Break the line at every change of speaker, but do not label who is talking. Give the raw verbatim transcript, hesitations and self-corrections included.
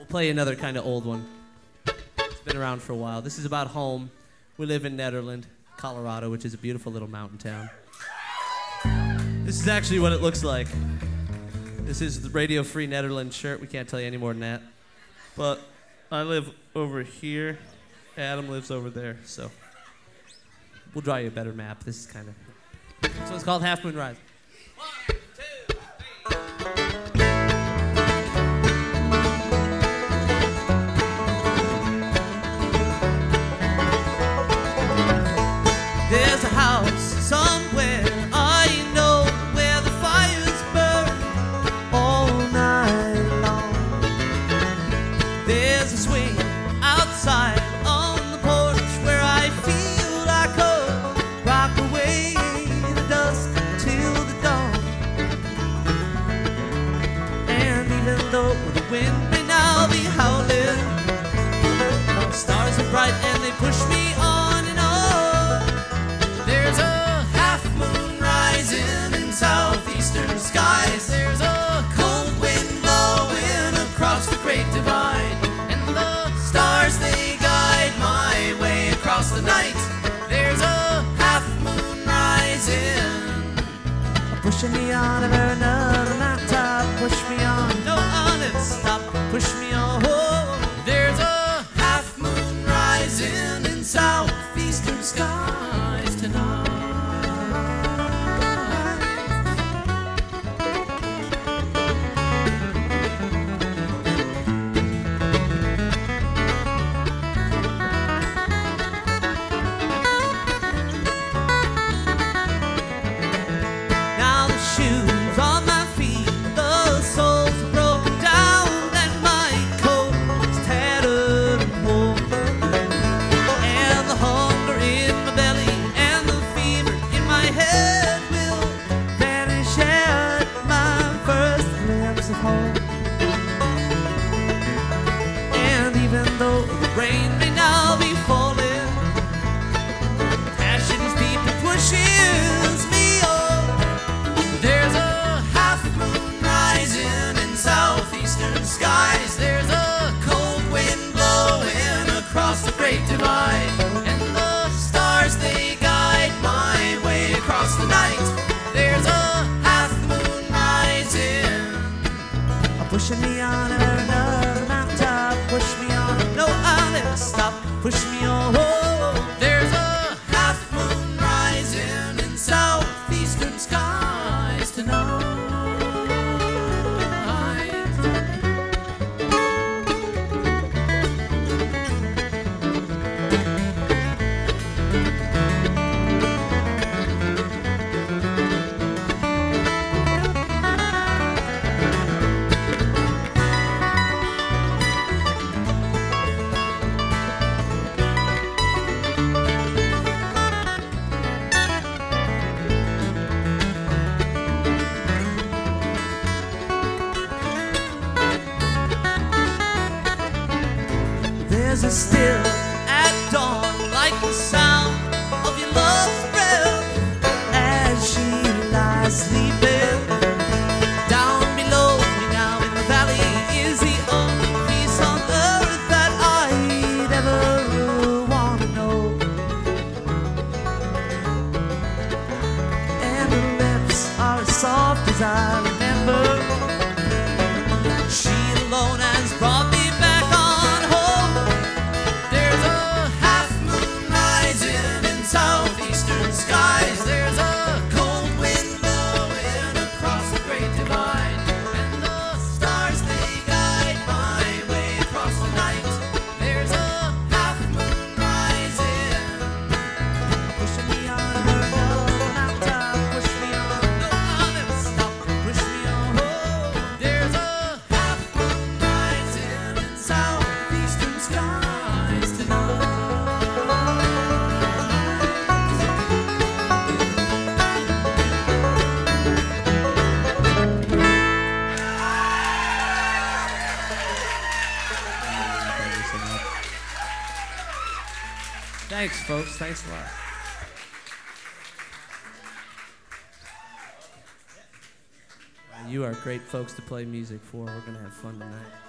We'll play another kind of old one. It's been around for a while. This is about home. We live in Nederland, Colorado, which is a beautiful little mountain town. This is actually what it looks like. This is the Radio Free Nederland shirt. We can't tell you any more than that. But I live over here. Adam lives over there, so we'll draw you a better map. This is kind of... This one's called Half Moon Rise. One, two, three. There's a house somewhere, I know, where the fires burn all night long. There's a swing outside on the porch where I feel I could rock away the dusk till the dawn. And even though the wind may now be howling, the stars are bright and they push me on and on. There's a half moon rising in southeastern skies. There's a cold wind blowing across the great divide, and the stars, they guide my way across the night. There's a half moon rising, pushing me on over another mountaintop. Push me on, no honest stop. Push me on. There's a half moon rising in southeastern skies tonight. Now the shoes on my feet, the soles are broken down, and my coat is tattered and worn. And the hunger in my belly and the fever in my head will vanish at my first glimpse of home. And even though the rain may now be falling, passion is deep and pushes me on. There's a half moon rising in southeastern skies. There's a cold wind blowing across the great divide, and the stars, they guide my way across the night. There's a half moon rising, pushing me on over another mountaintop. Push me on, no, I'll never stop. Push me on. There's a half moon rising in southeastern skies tonight. There's a still at dawn, like the sound of your love's breath as she lies sleeping. Down below me now in the valley is the only peace on earth that I'd ever want to know. And her lips are as soft as I remember. She alone has brought me back on home. There's a half moon rising in southeastern skies. There's a cold wind blowing across the great divide, and the stars, they guide my way across the night. There's a half moon rising, pushing me on over another mountaintop. Push me on, no, I'll never stop. Push me on. There's a half moon rising in southeastern skies tonight. Thanks, folks. Thanks a lot. You are great folks to play music for. We're going to have fun tonight.